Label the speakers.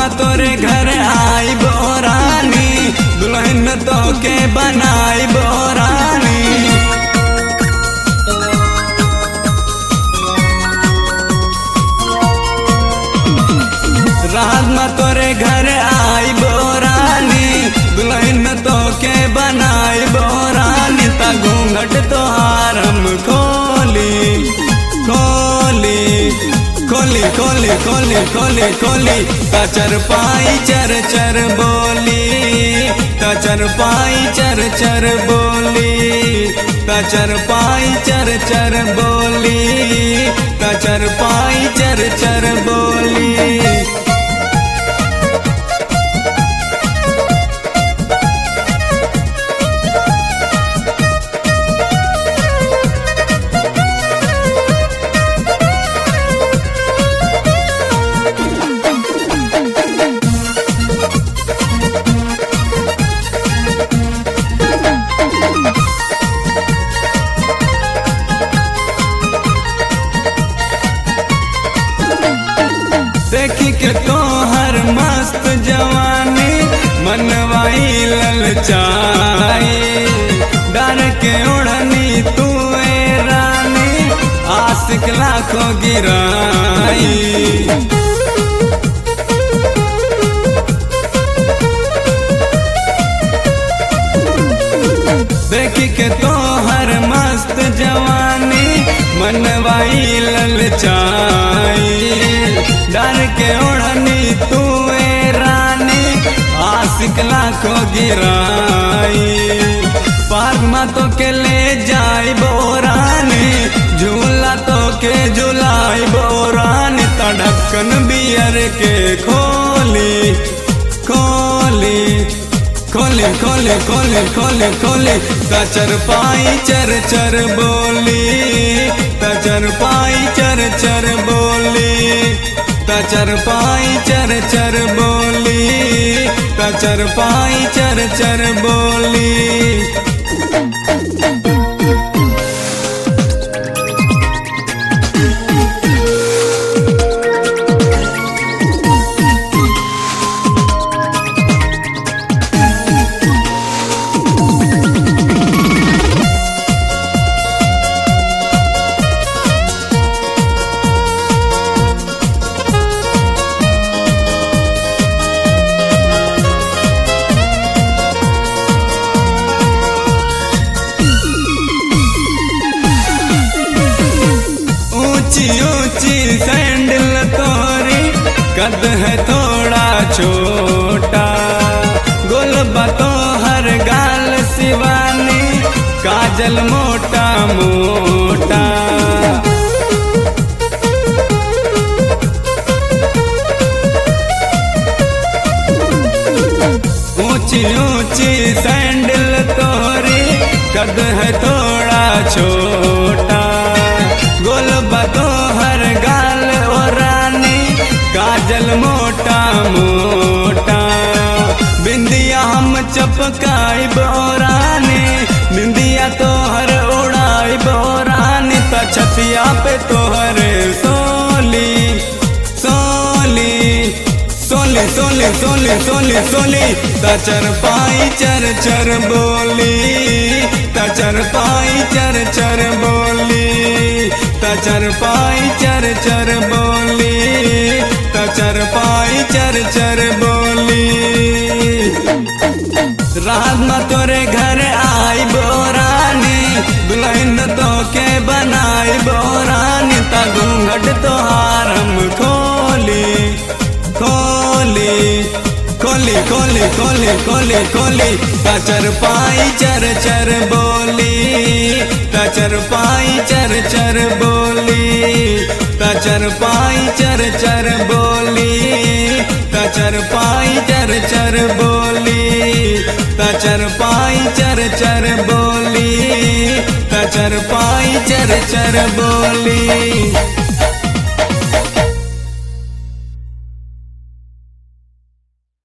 Speaker 1: में तोरे घर आई बोरानी, दुल्हन तो के बनाई बोरानी। रात में तोरे घर आई बोरानी, दुल्हन तो के बनाई बोरानी। ता घूंघट तोहार हम खोली खोली खोली खोली खोली खोली खोली। ता चरपाई चर चर बोली, ता चरपाई चर चर बोली, ता चरपाई चर चर बोली, ता चरपाई चर चर बोली। देखी के तोहर मस्त जवानी, मनवाई ललचाई। डर के उड़नी तू ए रानी, आशिक लाखों गिराई। देखी के तोहर मस्त जवानी, मनवाई ललचाई। डर के उड़नी तू ए रानी, आशिक लाखों गिराई। पारमा तो के ले जाई बोरानी, झूला तो के झुलाई बोरानी। ता ढक्कन बियर के खोली खोली खोली खोली खोली खोली खोली। ता चरपाई चर चर बोली, ता चरपाई चर चर बोली, ता चरपाई चर चर बोली, ता चरपाई चर चर बोली। ऊंची ऊंची सैंडल तोरी, कद है थोड़ा छोटा। गोलबा तोहर गाल शिवानी, काजल मोटा मोटा। ऊंची ऊंची सैंडल तोरी, कद है थोड़ा छोटा। गोलबा तोहर गाल ओ रानी, काजल मोटा मोटा। बिंदिया हम चपकाई बोरानी, बिंदिया तोहर उड़ाई बोरानी। ता छतिया पे तोहर सोली सोली सोली सोली सोली सोली सोली। ता चरपाई चर चर बोली, ता चरपाई चर चर बोली, ता चरपाई चर चर बोली, ता चरपाई चर चर बोली। रात में तोरे घर आई बोरानी, दुल्हन तो के बनाई बोरानी। ता घूंघट तोहार हम खोली खोली खोली खोली खोली खोली खोली। ता चरपाई चर चर बोली, ता चरपाई चर चर बोली, ता चरपाई चर चर बोली, ता चरपाई चर चर बोली, ता चरपाई चर चर बोली, ता चरपाई चर चर बोली।